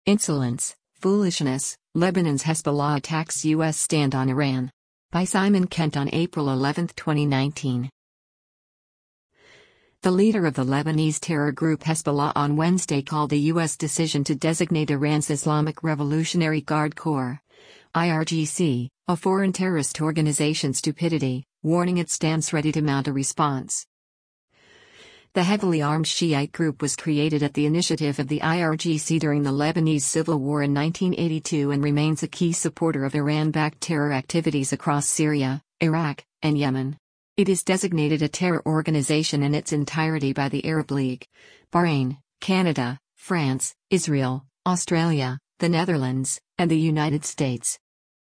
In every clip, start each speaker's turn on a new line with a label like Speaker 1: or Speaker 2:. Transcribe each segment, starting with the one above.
Speaker 1: Insolence, foolishness, Lebanon's Hezbollah attacks U.S. stand on Iran. By Simon Kent on April 11, 2019. The leader of the Lebanese terror group Hezbollah on Wednesday called the U.S. decision to designate Iran's Islamic Revolutionary Guard Corps, IRGC, a foreign terrorist organization stupidity, warning it stands ready to mount a response. The heavily armed Shiite group was created at the initiative of the IRGC during the Lebanese Civil War in 1982 and remains a key supporter of Iran-backed terror activities across Syria, Iraq, and Yemen. It is designated a terror organization in its entirety by the Arab League, Bahrain, Canada, France, Israel, Australia, the Netherlands, and the United States.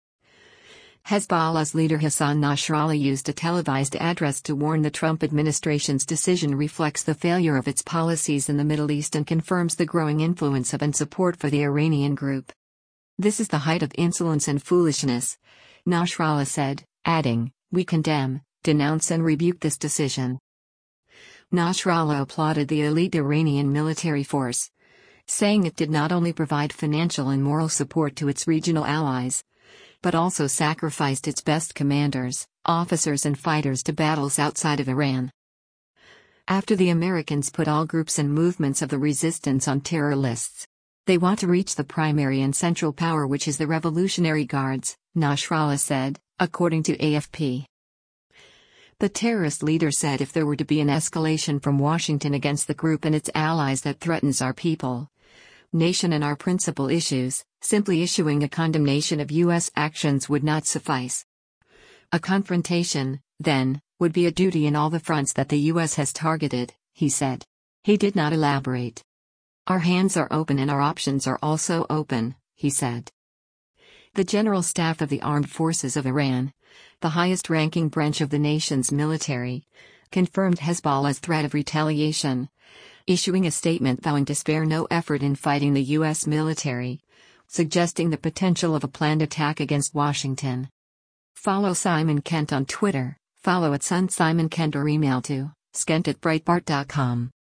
Speaker 1: Hezbollah's leader Hassan Nasrallah used a televised address to warn the Trump administration's decision reflects the failure of its policies in the Middle East and confirms the growing influence of and support for the Iranian group. "This is the height of insolence and foolishness," Nasrallah said, adding, "We condemn, denounce and rebuke this decision." Nasrallah applauded the elite Iranian military force, saying it did not only provide financial and moral support to its regional allies, but also sacrificed its best commanders, officers and fighters to battles outside of Iran. After the Americans put all groups and movements of the resistance on terror lists, they want to reach the primary and central power, which is the Revolutionary Guards, Nasrallah said, according to AFP. The terrorist leader said if there were to be an escalation from Washington against the group and its allies that threatens our people, nation and our principal issues, simply issuing a condemnation of U.S. actions would not suffice. A confrontation, then, would be a duty in all the fronts that the U.S. has targeted, he said. He did not elaborate. "Our hands are open and our options are also open," he said. The General Staff of the Armed Forces of Iran, the highest-ranking branch of the nation's military, confirmed Hezbollah's threat of retaliation, issuing a statement vowing to spare no effort in fighting the U.S. military, suggesting the potential of a planned attack against Washington. Follow Simon Kent on Twitter, follow @SunSimonKent or email to skent@breitbart.com.